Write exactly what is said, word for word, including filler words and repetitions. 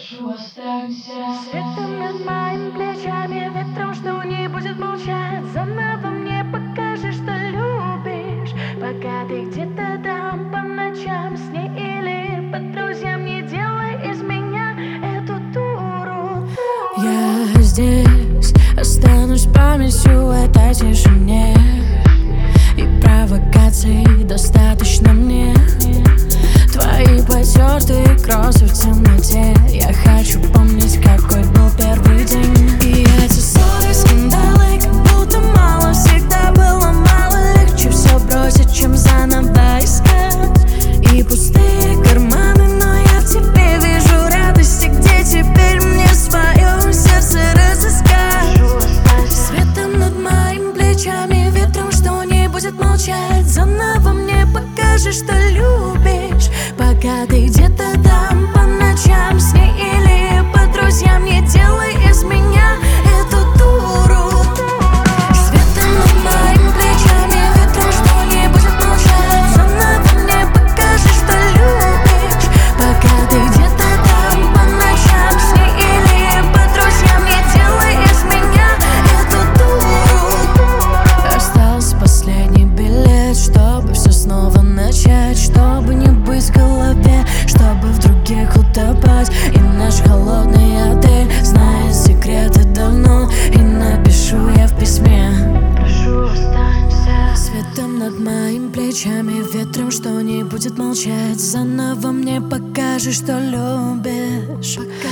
Прошу, останься. Светом над моими плечами, ветром, что не будет молчать. Заново мне покажешь, что любишь, пока ты где-то там по ночам с ней или по друзьям. Не делай из меня эту дуру, дуру. Я здесь останусь памятью этой тишине, и провокаций достаточно мне. Твои потертые кроссы в темноте. Я хочу помнить, какой был первый день. И эти ссоры, скандалы, как будто мало. Всегда было мало, легче все бросить, чем заново искать. И пустые карманы, но я в тебе вижу радости. Где теперь мне свое сердце разыскать? Светом над моими плечами, ветром, что не будет молчать. Заново мне покажешь, что любишь, пока ты где-то там по ночам с ней или по друзьям. Не делай из меня эту дуру. Светом над моими плечами, ветром, что не будет молчать. Заново мне покажешь, что любишь, пока ты где-то там по ночам с ней или по друзьям. Не делай из меня эту дуру. Остался последний билет, чтобы все снова начать, чтобы не быть в голове, чтобы в других утопать. И наш холодный отель знает секреты давно, и напишу я в письме. Прошу, останься. Светом над моими плечами, ветром, что не будет молчать. Заново мне покажешь, что любишь,